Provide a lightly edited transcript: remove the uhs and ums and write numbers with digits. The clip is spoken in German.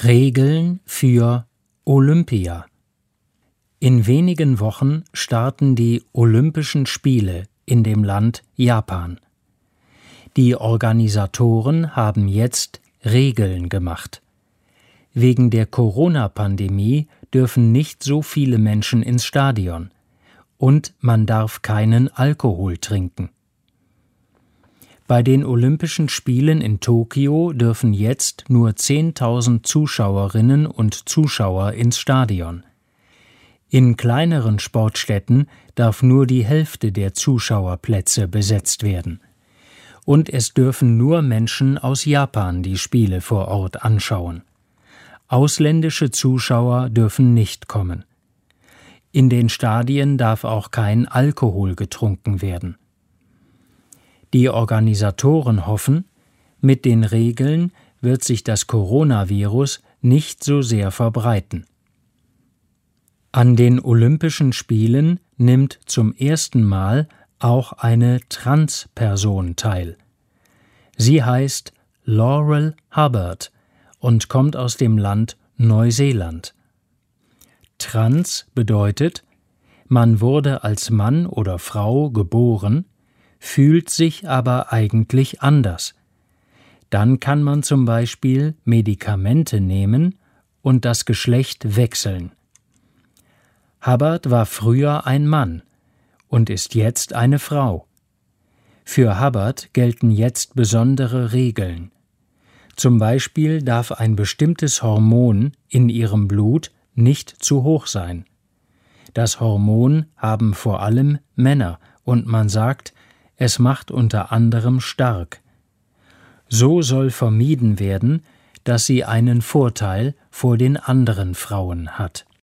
Regeln für Olympia. In wenigen Wochen starten die Olympischen Spiele in dem Land Japan. Die Organisatoren haben jetzt Regeln gemacht. Wegen der Corona-Pandemie dürfen nicht so viele Menschen ins Stadion und man darf keinen Alkohol trinken. Bei den Olympischen Spielen in Tokio dürfen jetzt nur 10.000 Zuschauerinnen und Zuschauer ins Stadion. In kleineren Sportstätten darf nur die Hälfte der Zuschauerplätze besetzt werden. Und es dürfen nur Menschen aus Japan die Spiele vor Ort anschauen. Ausländische Zuschauer dürfen nicht kommen. In den Stadien darf auch kein Alkohol getrunken werden. Die Organisatoren hoffen, mit den Regeln wird sich das Coronavirus nicht so sehr verbreiten. An den Olympischen Spielen nimmt zum ersten Mal auch eine Transperson teil. Sie heißt Laurel Hubbard und kommt aus dem Land Neuseeland. Trans bedeutet, man wurde als Mann oder Frau geboren, fühlt sich aber eigentlich anders. Dann kann man zum Beispiel Medikamente nehmen und das Geschlecht wechseln. Hubbard war früher ein Mann und ist jetzt eine Frau. Für Hubbard gelten jetzt besondere Regeln. Zum Beispiel darf ein bestimmtes Hormon in ihrem Blut nicht zu hoch sein. Das Hormon haben vor allem Männer und man sagt, es macht unter anderem stark. So soll vermieden werden, dass sie einen Vorteil vor den anderen Frauen hat.